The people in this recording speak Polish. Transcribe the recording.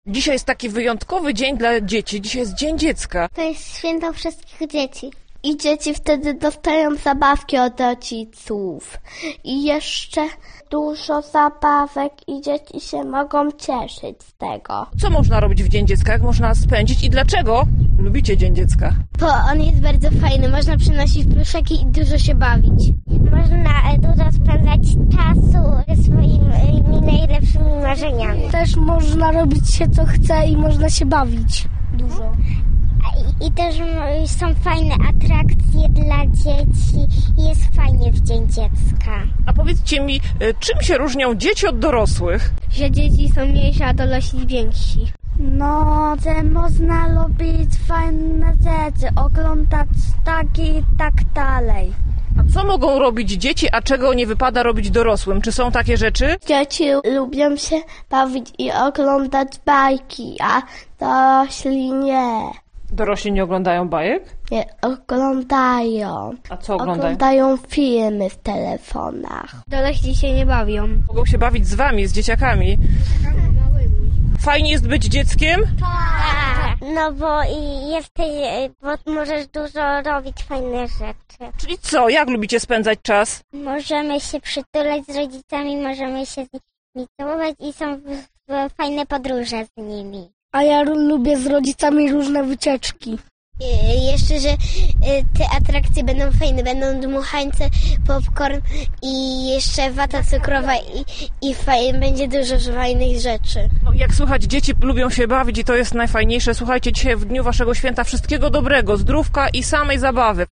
Dzisiaj jest taki wyjątkowy dzień dla dzieci. Dzisiaj jest Dzień Dziecka. To jest święto wszystkich dzieci. I dzieci wtedy dostają zabawki od rodziców. I jeszcze dużo zabawek i dzieci się mogą cieszyć z tego. Co można robić w Dzień Dziecka? Jak można spędzić i dlaczego lubicie Dzień Dziecka? Bo on jest bardzo fajny. Można przynosić pluszaki i dużo się bawić. Można dużo spędzać czasu ze swoimi najlepszymi marzeniami. Też można robić się co chce i można się bawić dużo. I też są fajne atrakcje dla dzieci i jest fajnie w Dzień Dziecka. A powiedzcie mi, czym się różnią dzieci od dorosłych? Że dzieci są mniejsze, a dorośli więksi. No, że można robić fajne rzeczy, oglądać i tak dalej. A co mogą robić dzieci, a czego nie wypada robić dorosłym? Czy są takie rzeczy? Dzieci lubią się bawić i oglądać bajki, a dorośli nie. Dorośli nie oglądają bajek? Nie oglądają. A co oglądają? Oglądają filmy w telefonach. Dorośli się nie bawią. Mogą się bawić z wami, z dzieciakami. Fajnie jest być dzieckiem? Tak. No bo bo możesz dużo robić fajne rzeczy. Czyli co? Jak lubicie spędzać czas? Możemy się przytulać z rodzicami, możemy się z nimi całować i są fajne podróże z nimi. A ja lubię z rodzicami różne wycieczki. Jeszcze, że te atrakcje będą fajne, będą dmuchańce, popcorn i jeszcze wata cukrowa i będzie dużo fajnych rzeczy. No, jak słychać, dzieci lubią się bawić i to jest najfajniejsze. Słuchajcie, dzisiaj w dniu waszego święta wszystkiego dobrego, zdrówka i samej zabawy.